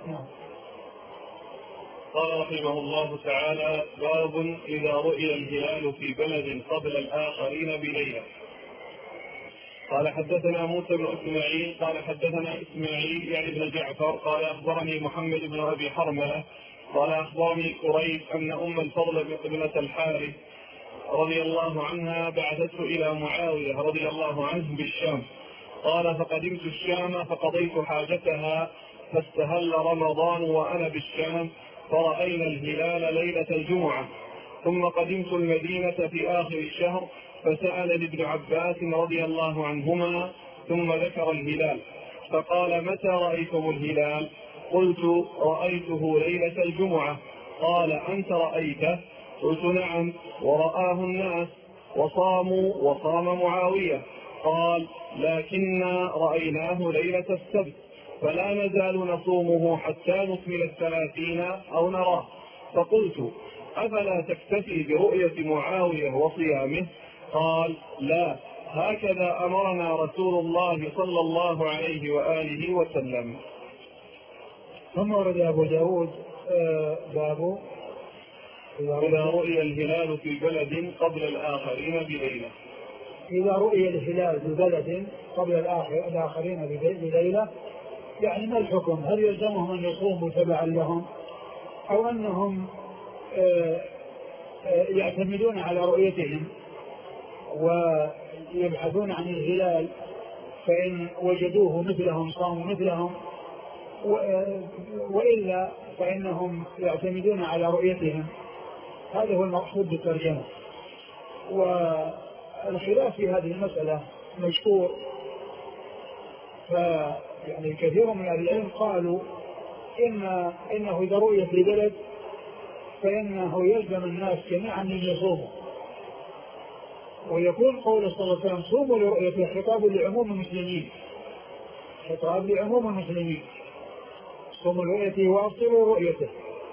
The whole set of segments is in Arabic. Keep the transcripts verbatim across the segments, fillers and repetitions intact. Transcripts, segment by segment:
قال رحمه الله تعالى: باب إذا رؤي الهلال في بلد قبل الآخرين بليلة. قال حدثنا موسى بن إسماعيل قال حدثنا إسماعيل يعني بن جعفر قال أخبرني محمد بن أبي حرملة قال أخبرني كريب أن أم الفضل بنت الحارث رضي الله عنها بعثته إلى معاوية رضي الله عنه بالشام. قال: فقدمت الشام فقضيت حاجتها فاستهل رمضان وأنا بالشام فرأينا الهلال ليلة الجمعة. ثم قدمت المدينة في آخر الشهر فسألني ابن عباس رضي الله عنهما ثم ذكر الهلال فقال: متى رأيتم الهلال؟ قلت: رأيته ليلة الجمعة. قال: أنت رأيته؟ قلت: نعم، ورآه الناس وصاموا وصام معاوية. قال: لكننا رأيناه ليلة السبت فلا نزال نصومه حتى نكمل الثلاثين أو نراه. فقلت: أفلا تكتفي برؤية معاوية وصيامه؟ قال: لا، هكذا أمرنا رسول الله صلى الله عليه وآله وسلم. ثم ورد أبو داود باب إذا رؤي الهلال في بلد قبل الآخرين بليلة. إذا رؤي الهلال في بلد قبل الآخرين بليلة، يعني ما الحكم؟ هل يلزمهم أن يصوموا تبعا لهم أو أنهم يعتمدون على رؤيتهم ويبحثون عن الهلال فإن وجدوه مثلهم صاموا مثلهم، وإلا فإنهم يعتمدون على رؤيتهم؟ هذا هو المقصود بالترجمة. والخلاف في هذه المسألة مشهور، فيعني كثير من أهل العلم قالوا إن إنه إذا رؤي في بلد فإنه يلزم الناس جميعا أن يصوموا، ويكون قول صلى الله عليه وسلم: صوموا لرؤيته خطاب لعموم المسلمين، خطاب لعموم المسلمين، صوموا لرؤيته وأفطروا رؤيته.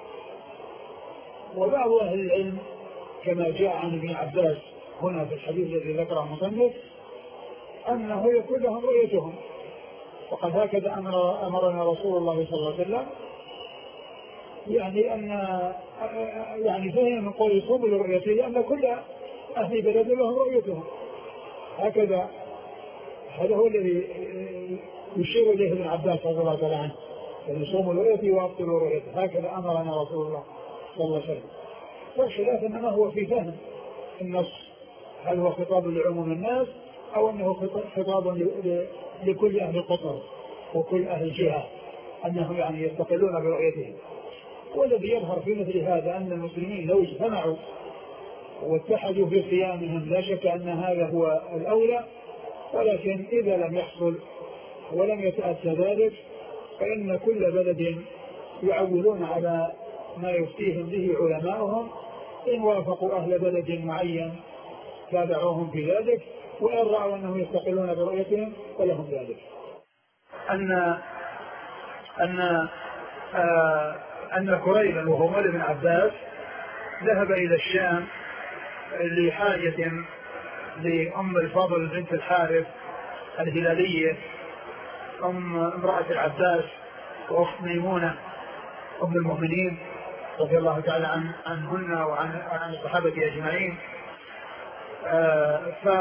وبعض أهل العلم كما جاء عن ابن عباس هنا في الحديث الذي ذكره المصنف أنه يكون لهم رؤيتهم، وقد هكذا أمر أمرنا رسول الله صلى الله عليه وسلم، يعني أن يعني فهم من قول صوموا لرؤيته لأن كل أهل بلد لهم رؤيتهم، هكذا هذا هو الذي يشير إليه ابن عباس رضي الله تعالى عنه، يعني صوموا لرؤيته وأفطروا رؤيته، هكذا أمرنا رسول الله صلى الله عليه وسلم. والخلاف إنما هو في فهم النص، هل هو خطاب لعموم الناس أو أنه خطاب لكل أهل القطر وكل أهل الجهة أنهم يعني يستقلون برؤيتهم. والذي يظهر في مثل هذا أن المسلمين لو اجتمعوا واتحدوا في صيامهم لا شك أن هذا هو الأولى، ولكن إذا لم يحصل ولم يتأتى ذلك فإن كل بلد يعولون على ما يفتيهم به علماؤهم، إن وافقوا أهل بلد معين تابعوهم في ذلك، وإن رأوا أنهم يستقلون برؤيتهم فلهم ذلك. أن أن آه أن كريبا وهو مولى بن عباس ذهب إلى الشام لحاجة لأم الفضل بنت الحارث الهلالية أم امرأة العباس وأخت ميمونة أم المؤمنين رضي الله تعالى عن عنهن وعن عن الصحابة أجمعين. آه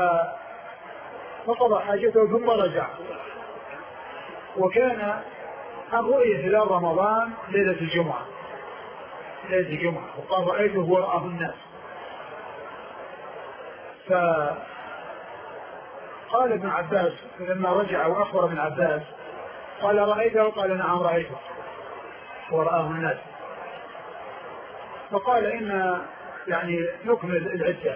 فقضى حاجته ثم رجع، وكان عن رؤية هلال رمضان ليلة الجمعة ليلة الجمعة وقال: رأيته ورآه الناس. فقال ابن عباس لما رجع وأخبر ابن عباس قال: رأيته؟ قال: نعم رأيته ورآه الناس. فقال: إن يعني نكمل العدة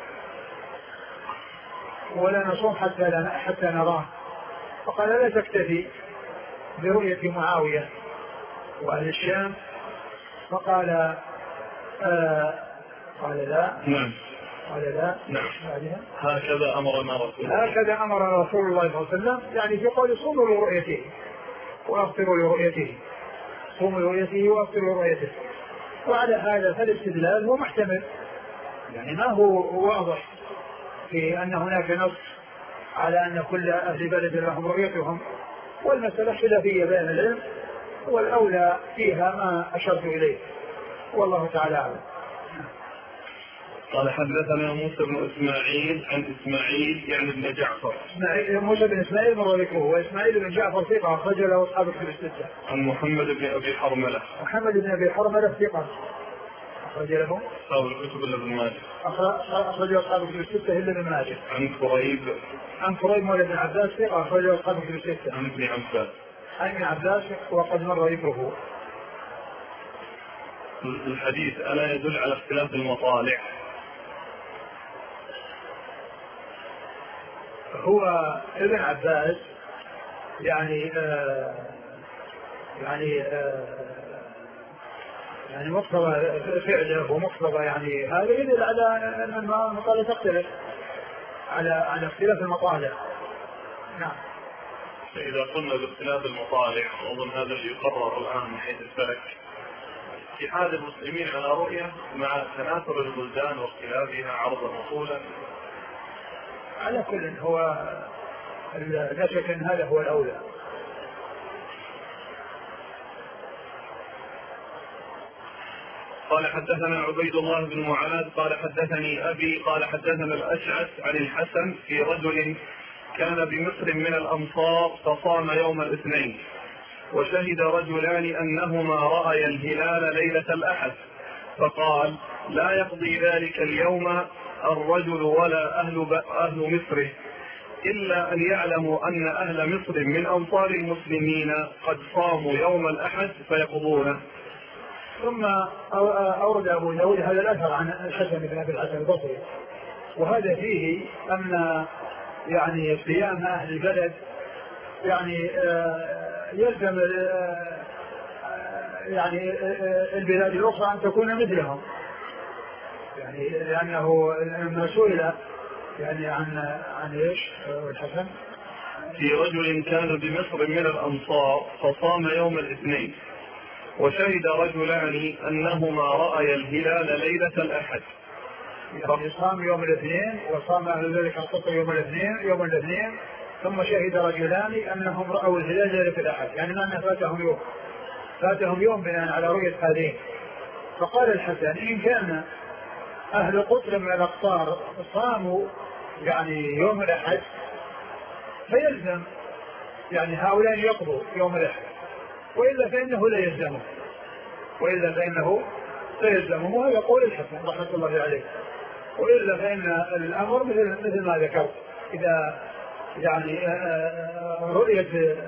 ولا نصوم حتى حتى نراه. فقال: لا تكتفي برؤية معاوية وأهل الشام؟ فقال: آه قال لا. نعم. قال لا. نعم. هكذا أمرنا رسول الله هكذا أمر رسول الله صلى الله عليه وسلم، يعني في قول: صوموا لرؤيته وأفطروا لرؤيته، صوموا لرؤيته وأفطروا لرؤيته. وعلى هذا فالاستدلال هو محتمل، يعني ما هو واضح في أن هناك نص على أن كل أهل بلد لهم رؤيتهم، والمسألة خلافية بين العلم، والأولى فيها ما أشرت إليه، والله تعالى أعلم. قال حدثنا موسى بن إسماعيل عن إسماعيل يعني ابن جعفر. إسماعيل موسى بن إسماعيل مر ذكره، وإسماعيل بن جعفر ثقة أخرج له أصحاب الكتب الستة. عن محمد بن أبي حرملة. محمد بن أبي حرملة ثقة أخرج له أصحاب الكتب إلا ابن ماجه. أخرج له أصحاب الكتب الستة إلا ابن ماجه. عن كريب. عن كريب مولى بن عباس ثقة أخرج له أصحاب الكتب الستة. عن ابن عباس. عن ابن عباس وقد مر ذكره. الحديث ألا يدل على اختلاف المطالع؟ هو ابن عباس يعني آه يعني آه يعني مقتضى فعله ومقتضى يعني هذا يدل على أن المطالع تختلف على على اختلاف المطالع. نعم. إذا قلنا باختلاف المطالع أظن هذا اللي يقرر الآن من حيث الفلك اتحاد المسلمين على رؤية مع تناثر البلدان واختلافها عرضا وطولا. على كل هو لا شك أن هذا هو الأولى. قال حدثنا عبيد الله بن معاذ قال حدثني أبي قال حدثنا الأشعث عن الحسن في رجل كان بمصر من الأمصار فصام يوم الاثنين وشهد رجلان أنهما رأيا الهلال ليلة الأحد فقال لا يقضي ذلك اليوم الرجل ولا أهل, أهل مصر إلا أن يعلموا أن أهل مصر من أمصار المسلمين قد صاموا يوم الأحد فيقضونه. ثم أورد أبو داود هذا الأثر عن الحسن بن أبي الحسن البصري، وهذا فيه أن يعني صيام أهل البلد يعني يلزم يعني البلاد الأخرى أن تكون مثلهم، يعني لأنه المسؤول يعني عن عن إيش الحسن في رجل كان بمصر من الأمصار فصام يوم الاثنين وشهد رجلان أنهما رأيا الهلال ليلة الأحد. يعني صام يوم الاثنين وصام أهل ذلك القطر يوم الاثنين يوم الاثنين ثم شهد رجلان أنهم رأوا الهلال ليلة الأحد، يعني ما فاتهم يوم فاتهم يوم بناء على رؤية هذين. فقال الحسن إن كان أهل قطر من الأقطار صاموا يعني يوم الأحد فيلزم يعني هؤلاء يقضوا يوم الأحد، وإلا فإنه لا يلزمه وإلا فإنه لا يلزمه وهذا قول الحسن رحمة الله عليه. وإلا فإن الأمر مثل مثل ما ذكرت، إذا يعني رؤية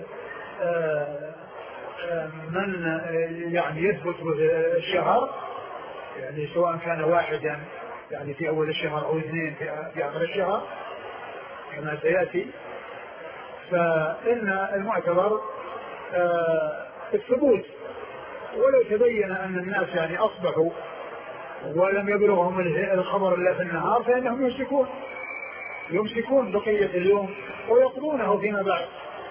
من يعني يثبت الشهر يعني سواء كان واحدا يعني في أول الشهر أو اثنين في آخر الشهر كما سيأتي، فإن المعتبر الثبوت. ولو تبين أن الناس يعني أصبحوا ولم يبلغهم الخبر إلا في النهار فإنهم يمسكون يمسكون بقية اليوم ويقضونه فيما بعد.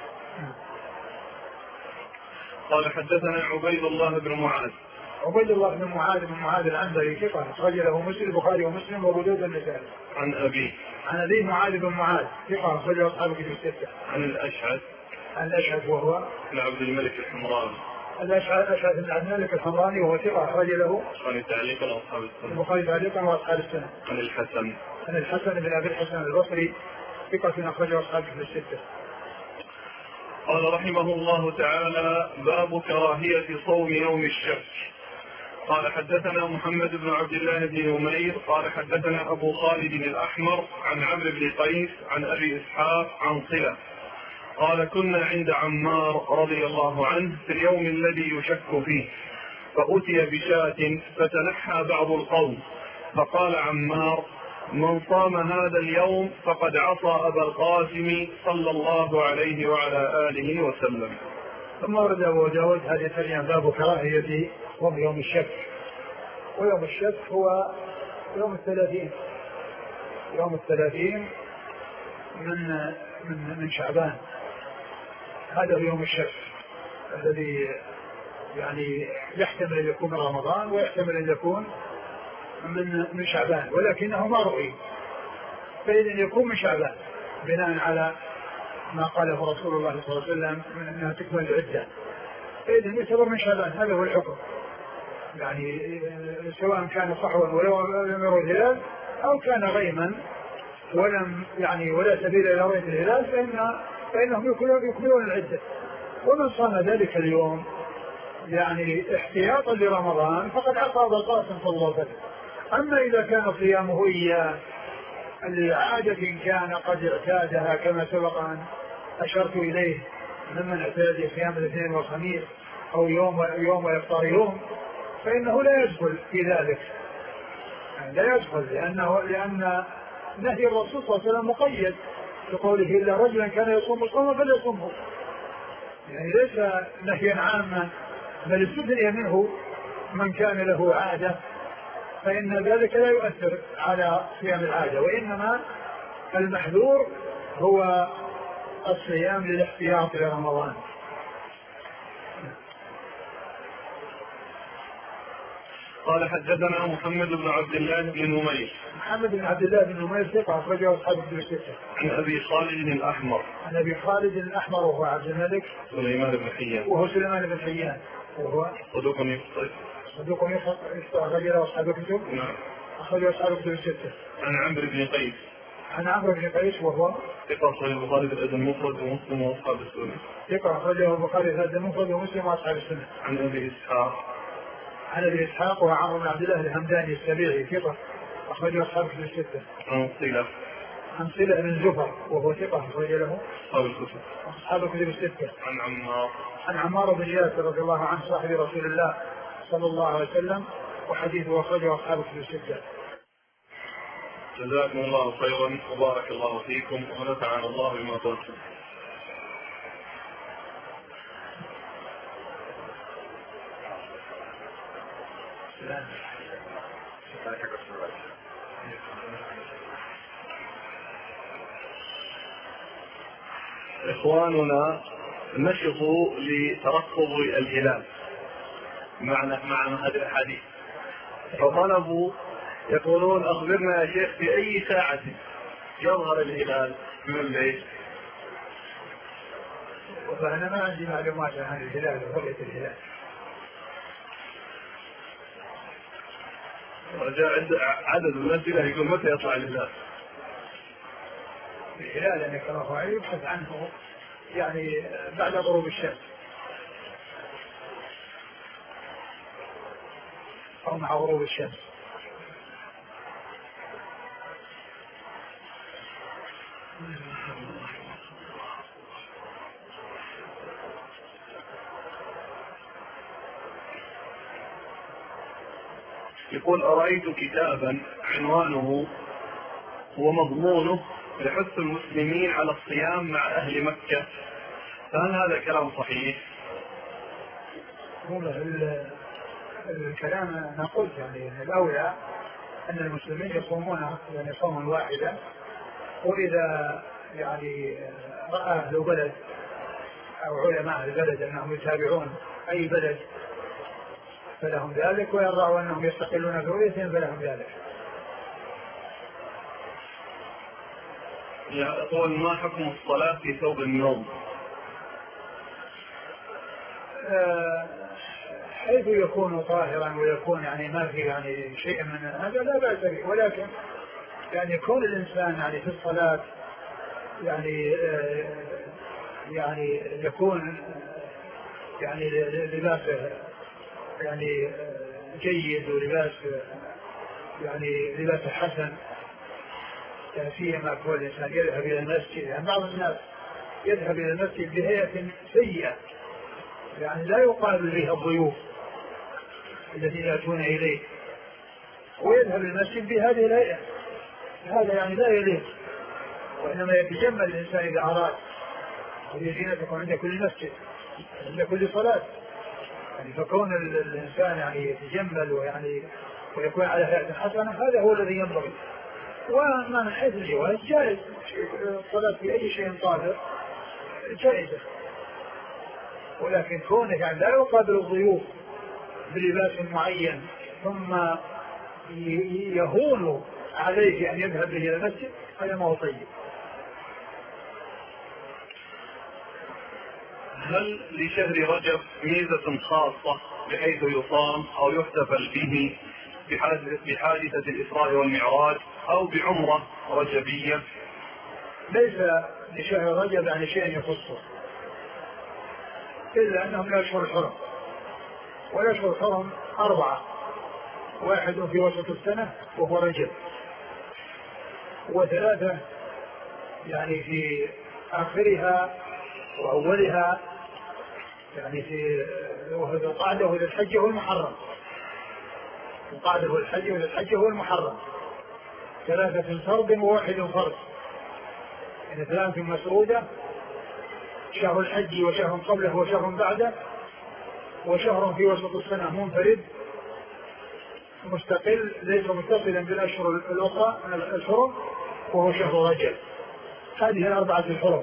قال حدثنا عبيد الله بن معاذ. عبيد الله بن معاذ بن معاذ العنبري ثقة أخرج له مسلم البخاري ومسلم وأبو داود النسائي. عن أبي عن أبي معاذ بن معاذ ثقة أخرج له أصحاب الكتب الستة. عن الأشعث. عن الأشعث وهو بن عبد الملك الحمراني. الأشعث بن عبد الملك الحمراني وهو ثقة أخرج له البخاري تعليقا وأصحاب السنة. البخاري تعليقا وأصحاب السنة. عن الحسن. عن الحسن بن أبي الحسن البصري ثقة أخرجه أصحاب الكتب الستة. قال رحمه الله تعالى باب كراهية صوم يوم الشك. قال حدثنا محمد بن عبد الله بن نمير قال حدثنا أبو خالد الأحمر عن عمرو بن قيس عن أبي إسحاق عن صلة قال كنا عند عمار رضي الله عنه في اليوم الذي يشك فيه فأتي بشاة فتنحى بعض القوم فقال عمار من صام هذا اليوم فقد عصى أبا القاسم صلى الله عليه وعلى آله وسلم. ثم ورد أبو داود هذه الترجمة باب كراهية صوم يوم الشك. ويوم الشك هو يوم الثلاثين يوم الثلاثين من من من شعبان، هذا هو يوم الشك الذي يعني يحتمل أن يكون من رمضان ويحتمل أن يكون من من شعبان ولكنه ما رؤي، فإذا يكون من شعبان بناء على ما قاله رسول الله صلى الله عليه وسلم انها تكمل العده. فإذا يعتبر من شعبان. هذا هو الحكم، يعني سواء كان صحوا ولو لم يروا الهلال أو كان غيما ولم يعني ولا سبيل إلى رؤية الهلال فإن فإنهم يكملون العدة. ومن صام ذلك اليوم يعني احتياطا لرمضان فقد عصى أبا القاسم صلى الله عليه وسلم. أما إذا كان صيامه إياه لعادة كان قد اعتادها كما سبق أن أشرت إليه ممن اعتاد صيام الاثنين والخميس أو يوم يوم ويفطر يوم فإنه لا يدخل في ذلك، يعني لا يدخل لأنه لأن نهي الرسول صلى الله عليه وسلم مقيد بقوله إلا رجلا كان يصوم الصوم فليصومه، يعني ليس نهيا عاما بل استثني منه من كان له عادة، فإن ذلك لا يؤثر على صيام العادة، وإنما المحذور هو الصيام للاحتياط لرمضان. قال حدثنا محمد بن عبد الله بن نمير. محمد بن عبد الله بن نمير ثقة أخرجه أصحاب الكتب الستة. عن أبي خالد الأحمر. عن أبي خالد الأحمر وهو عبد الملك سليمان بن حيان. وهو سليمان بن حيان وهو صدوق يخطئ. صدوق يخطئ أخرجه أصحاب الكتب. نعم. أخرجه أصحاب الكتب الستة. عن عمرو بن قيس. عن عمرو بن قيس وهو ثقة أخرجه البخاري في الأدب المفرد ومسلم وأصحاب السنة. ثقة أخرجه البخاري في الأدب المفرد ومسلم وأصحاب السنة. عن أبي إسحاق. عن أبي إسحاق وعمرو بن عبد الله الهمداني السبيعي ثقة أخرجه أصحاب الكتب الستة. عن صلة. عن صلة بن زفر وهو ثقة أخرج له أصحاب الكتب. أصحاب الكتب الستة. عن عمار. عن عمار بن ياسر رضي الله عنه صاحب رسول الله صلى الله عليه وسلم وحديثه أخرجه أصحاب الكتب الستة. جزاكم الله خيرا وبارك الله فيكم ونفعنا الله بما قلتم. إخواننا نشطوا لترقب الهلال معنا مع هذه الأحاديث، فطلبوا يقولون أخبرنا يا شيخ في أي ساعة يظهر الهلال من الليل. وأنا ما عندي معلومات عن الهلال ورؤية الهلال. وجاء عدد من الأسئلة يقول متى يطلع الهلال؟ الهلال أن كما يبحث عنه يعني بعد غروب الشمس أو مع غروب الشمس. يقول أرأيت كتابا عنوانه ومضمونه لحث المسلمين على الصيام مع أهل مكة، فهل هذا كلام صحيح؟ هو الكلام أنا قلت يعني الأولى أن المسلمين يصومون يعني صوما واحدا، وإذا يعني رأى أهل بلد أو علماء البلد أنهم يتابعون أي بلد فلهم ذلك، ويرى أنهم يستقلون برؤيتهم فلهم ذلك. يقول ما حكم الصلاة في ثوب النوم؟ حيث يكون طاهرا ويكون يعني ما في يعني شيء من هذا لا بأس به، ولكن يعني يكون الإنسان يعني في الصلاة يعني يعني يكون يعني لباسه يعني جيد ولباس يعني لباس حسن، سيما كل الإنسان يذهب إلى المسجد. يعني بعض الناس يذهب إلى المسجد بهيئة سيئة يعني لا يقابل بها الضيوف الذين يأتون إليه، ويذهب المسجد بهذه الهيئة، هذا يعني لا يليق، وإنما يتجمل الإنسان إذا أراد ويزين تكون عند كل مسجد عند كل صلاة، يعني فكون الإنسان يعني يتجمل ويعني ويكون على هيئة حسنة هذا هو الذي ينبغي. وما من حيث الجواز جائز الصلاة في أي شيء طاهر جائزة، ولكن كونه يعني لا يقابل الضيوف بلباس معين ثم يهون عليه أن يذهب إلى المسجد هذا ما هو طيب. هل لشهر رجب ميزة خاصة بحيث يصام أو يحتفل به بحادثة الإسراء والمعراج أو بعمرة رجبية؟ ليس لشهر رجب يعني شيء يخصه، إلا أنه من أشهر الحرم، والأشهر الحرم أربعة، واحد في وسط السنة وهو رجب، وثلاثة يعني في آخرها وأولها، يعني في وهذا القعدة للحج والمحرم، القعدة والحج وللحج والمحرم، ثلاثة فرض وواحد فرض، يعني ثلاثة مسعودة، شهر الحج وشهر قبله وشهر بعده، وشهر في وسط السنة منفرد مستقل ليس متصلا بالأشهر الأخرى الحرم وهو شهر رجب. هذه الأربعة الحرم.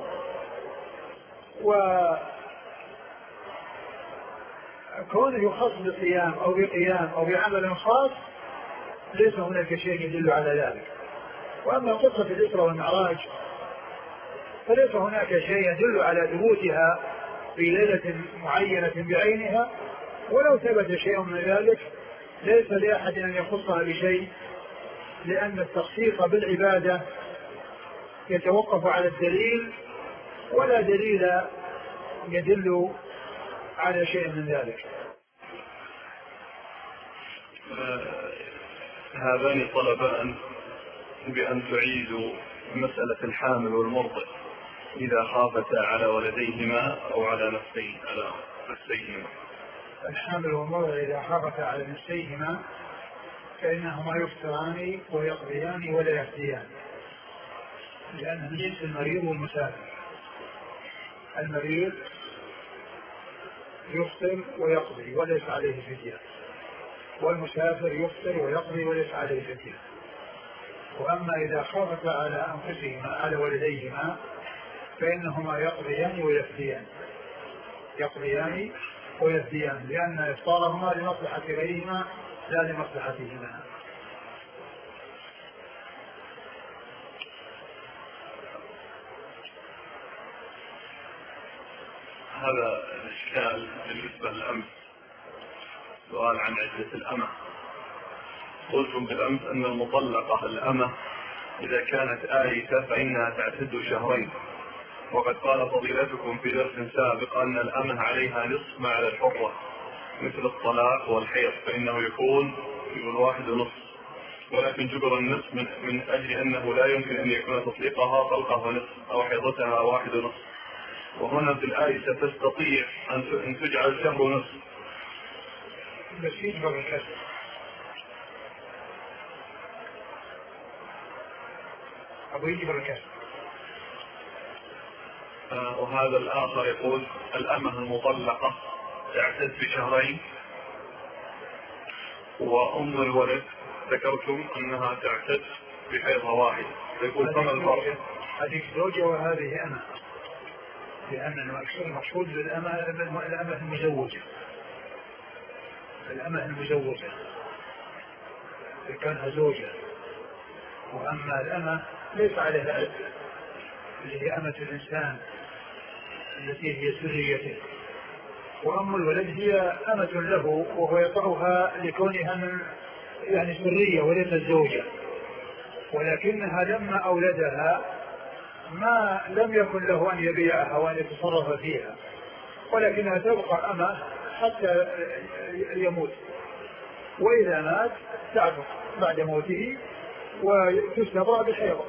وكونه يخص بصيام أو بقيام أو بعمل خاص ليس هناك شيء يدل على ذلك. وأما قصة الإسراء والمعراج فليس هناك شيء يدل على ثبوتها في ليلة معينة بعينها، ولو ثبت شيء من ذلك ليس لأحد أن يخصها بشيء، لأن التخصيص بالعبادة يتوقف على الدليل، ولا دليل يدل على شيء من ذلك. هذان طلبان بأن تعيدوا مسألة الحامل والمرضع إذا خافتا على ولديهما أو على نفسي على نفسيهما. الحامل والمرضع إذا خافتا على نفسيهما فإنهما يفطران ويقضيان ولا يهديان، لأن من جنس المريض والمسافر. المريض يفطر ويقضي وليس عليه فدية، والمسافر يفطر ويقضي وليس عليه فدية. وأما إذا خافتا على أنفسهما على ولديهما فإنهما يقضيان ويفديان، يقضيان ويفديان، لأن إفطارهما لمصلحة غيرهما لا لمصلحتهما. هذا الإشكال بالنسبة للأمس، سؤال عن عدة الأمة. قلتم بالأمس أن المطلقة الأمة إذا كانت آيسة فإنها تعتد شهرين، وقد قال فضيلتكم في درس سابق أن الأمة عليها نصف ما على الحرة مثل الطلاق والحيض، فإنه يكون الواحد نصف، ولكن جبر النصف من, من أجل أنه لا يمكن أن يكون تطليقها طلقة نصف أو حيضتها واحد نصف. وهنا في الآيسة تستطيع أن تجعل شهر نصف، بس يجبر الكسر. أبو يجبر الكسر. آه وهذا الآخر يقول الأمة المطلقة تعتد بشهرين، وأم الولد ذكرتم أنها تعتد بحيضة واحد، يقول فما الفرق؟ هذه زوجة وهذه أمة، لأن المقصود بالأمة الأمة المزوجة، الأمة المزوجة كانها زوجة. وأما الأمة ليس عليها عدة، اللي هي أمة الإنسان التي هي سريته. وأم الولد هي أمة له وهو يطعها لكونها من يعني سرية وليست زوجة، ولكنها لما أولدها ما لم يكن له أن يبيعها وأن يتصرف فيها، ولكنها تبقى أمة حتى يموت، وإذا مات تعتق بعد موته وتستبرأ بحيضة.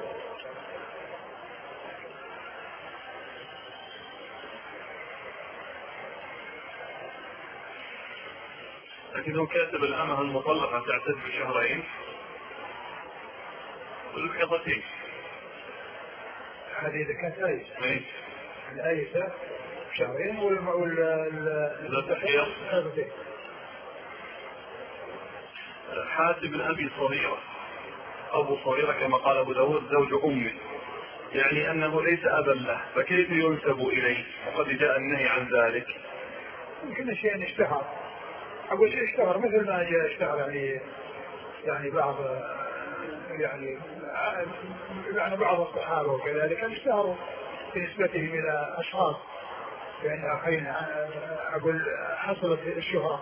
لكنه كاتب الأمة المطلقة تعتد بشهرين والحيضتين. هذه إذا كانت آيسة، الآيسة شهرين والحيض حيضتين. حاتم بن أبي صغيرة أبو صغيرة كما قال أبو داود زوج أمه، يعني أنه ليس أبا له، فكيف ينسب إليه وقد جاء النهي عن ذلك؟ يمكن شيء اشتهر، أقول شيء اشتهر مثل ما جاء اشتهر يعني يعني بعض يعني يعني بعض الصحابة وكذلك اشتهروا بنسبتهم إلى أشخاص، بين أخين أقول حصلت الشهرة.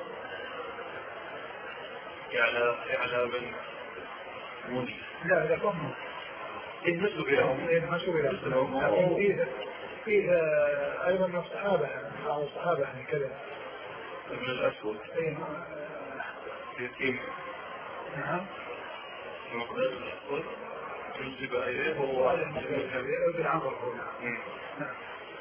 يعني يعني من مني لا لا كم إن نسب لهم إن نسب لهم لكن فيه فيه أيضا من الصحابة بعض الصحابة يعني كذا من الأسود يتيم. نعم. ينسب إليه هو ابن عمرو هو. نعم.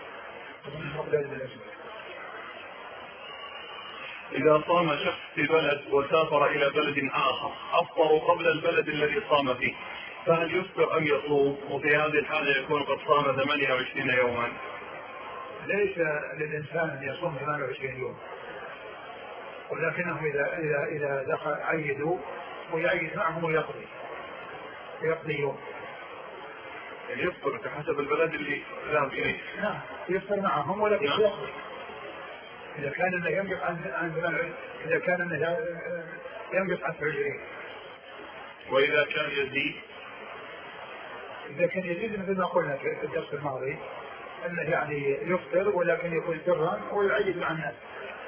إذا صام شخص في بلد وسافر إلى بلد آخر أفطر قبل البلد الذي صام فيه، فهل يفطر أم يصوم؟ وفي هذه الحالة يكون قد صام ثمانية وعشرين يوما. ليس للإنسان أن يصوم ثمانية وعشرين يوم، ولكنه إذا إذا إذا دخل عيدوا ويعيد معهم ويقضي يقضي يوم. يعني يفطر بحسب البلد اللي ذهب إليه. نعم يفطر معهم ولكن نعم. يقضي إذا كان إنه ينقص عن عن إذا كان إنه ينقص عن عشرين. وإذا كان يزيد إذا كان يزيد مثل ما قلنا في الدرس الماضي أنه يعني يفطر ولكن يكون سرا ويعيد مع الناس.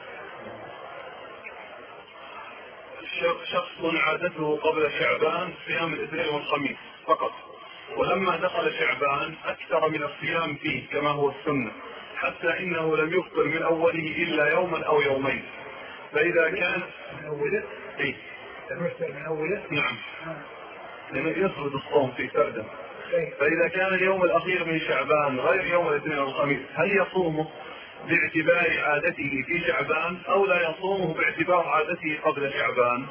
شخص عادته قبل شعبان صيام الاثنين والخميس فقط، ولما دخل شعبان أكثر من الصيام فيه كما هو السنة، حتى إنه لم يفطر من أوله إلا يوما أو يومين. فإذا كان من أوله إيه؟ لم يفطر من أوله. نعم. لأنه يفرض الصوم في فرده. فإذا كان اليوم الأخير من شعبان غير يوم الاثنين والخميس هل يصومه باعتبار عادته في شعبان أو لا يصومه باعتبار عادته قبل شعبان؟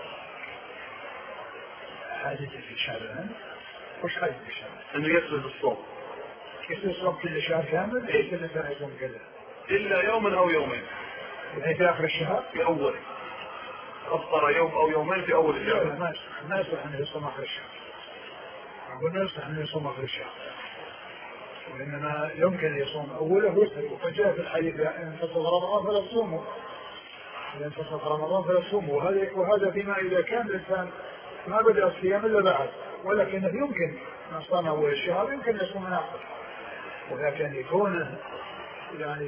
عادته في شعبان وش عادته في شعبان؟ أنه يفرض الصوم. يفرض الصوم كل شهر كامل ليس الإنسان يصوم كذا إلا يوما أو يومين. يعني في آخر الشهر؟ في أول. أفطر يوم أو يومين في أول الشهر. ما ما يصلح أن يصوم آخر الشهر. أقول ما يصلح أن يصوم آخر الشهر. وإنما يمكن يصوم أوله ويسر. وجاء في الحديث إن فصل رمضان فلا تصوموا. إذا فصل رمضان فلا تصوموا. وهذا وهذا فيما إذا كان الإنسان ما بدأ الصيام إلا بعد، ولكنه يمكن من صام أول الشهر يمكن يصوم من آخر. ولكن يكون يعني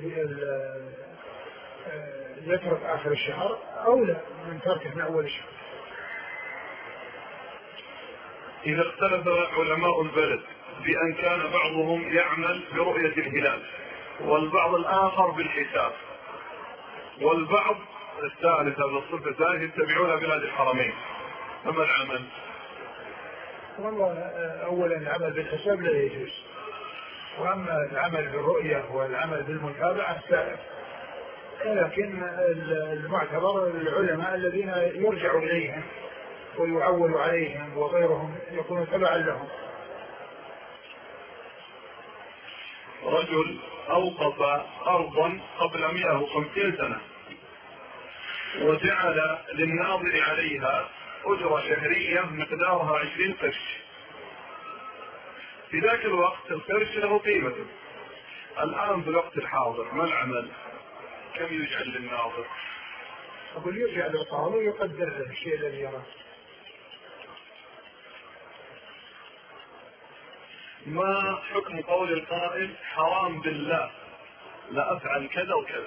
يترك آخر الشهر أولى من تركه من أول الشهر. إذا اختلف علماء البلد بأن كان بعضهم يعمل برؤية الهلال والبعض الآخر بالحساب، والبعض الثالث هذا الصف الثالث يتبعون بلاد الحرمين، فما العمل؟ والله أولا العمل بالحساب لا يجوز، وأما العمل بالرؤية والعمل بالمتابعة سائر. لكن المعتبر العلماء الذين يرجع إليهم ويعول عليهم وغيرهم يكون تبعا لهم. رجل أوقف أرضا قبل مئة وخمسين سنة وجعل للناظر عليها أجرة شهرية مقدارها عشرين قرش. في ذاك الوقت القرش له قيمته. الآن في الوقت الحاضر ما العمل؟ كم يجعل للناظر؟ أقول يرجع للقاضي ويقدر الشيء الذي يراه. ما حكم قول القائل حرام بالله لا أفعل كذا وكذا؟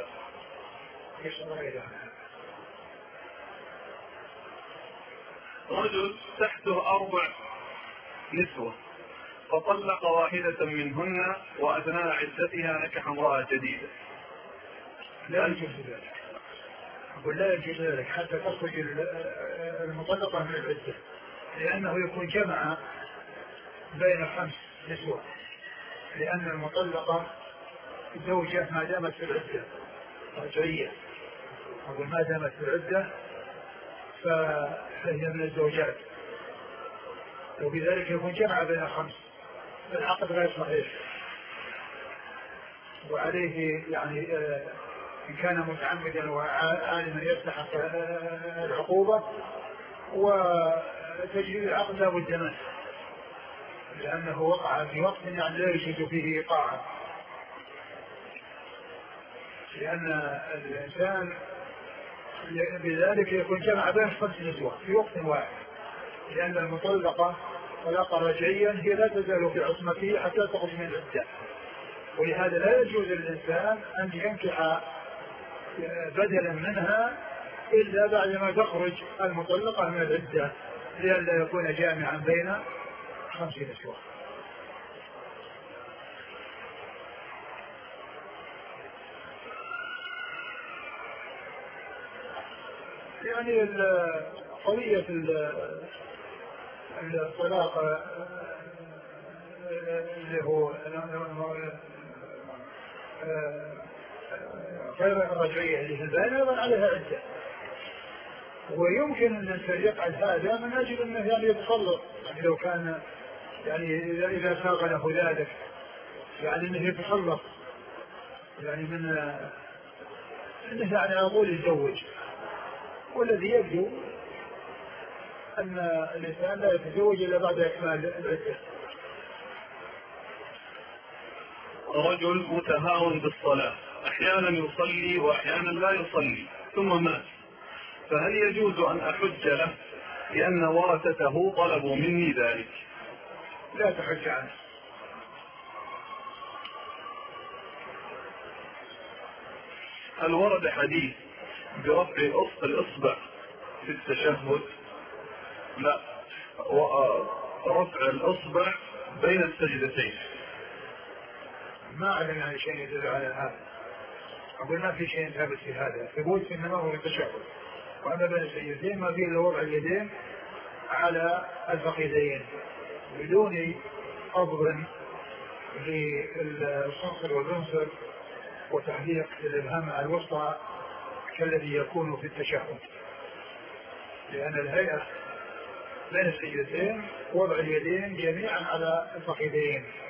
رجل تحته أربع نسوة فطلق واحدة منهن وأثناء عدتها نكح امرأة جديدة. لا يجوز ذلك. أقول لا يجوز ذلك حتى تخرج المطلقة من العدة، لأنه يكون جمع بين خمس نسوة، لأن المطلقة زوجة ما دامت في العدة رجعية. أقول ما دامت في العدة فهي من الزوجات، وبذلك يكون جمع بين خمس، العقد غير صحيح. وعليه يعني إن كان متعمدا وعالما يستحق العقوبة وتجريد العقد لا بد منه، لأنه وقع في وقت يعني لا يجوز فيه إيقاعا، لأن الإنسان بذلك يكون جمع بين خمس نسوة في وقت واحد، لأن المطلقة طلاقا رجعيا هي لا تزال في عصمته حتى تخرج من العدة، ولهذا لا يجوز للإنسان أن ينكح بدلا منها إلا بعدما تخرج المطلقة من العدة لئلا يكون جامعا بين خمس نسوة. يعني قضية الطلاق اللي هو غير الرجعية اللي في البال أيضا عليها عدة، ويمكن أن يفعل هذا من أجل أنه يعني يتخلص، يعني لو كان يعني إذا ساق له ذلك يعني أنه يتخلص يعني من أنه يعني أقول يتزوج. والذي يبدو أن الإنسان لا يتزوج إلا بعد إكمال العدة. رجل متهاون بالصلاة، أحيانا يصلي وأحيانا لا يصلي ثم مات، فهل يجوز أن أحج له لأن ورثته طلبوا مني ذلك؟ لا تحج عنه. هل ورد حديث برفع الإصبع في التشهد؟ لا، رفع الإصبع بين السجدتين. ما أعلم عن شيء يدل على هذا. أقول ما في شيء ثابت في هذا، ثبوت إنما هو التشهد، وأما بين السجدتين ما فيه إلا وضع اليدين على الفخذين بدون قبض للصنصر والبنصر وتحليق الإبهام على الوسطى كالذي يكون في التشهد، لأن الهيئة بين السجدتين وضع اليدين جميعا على الفخذين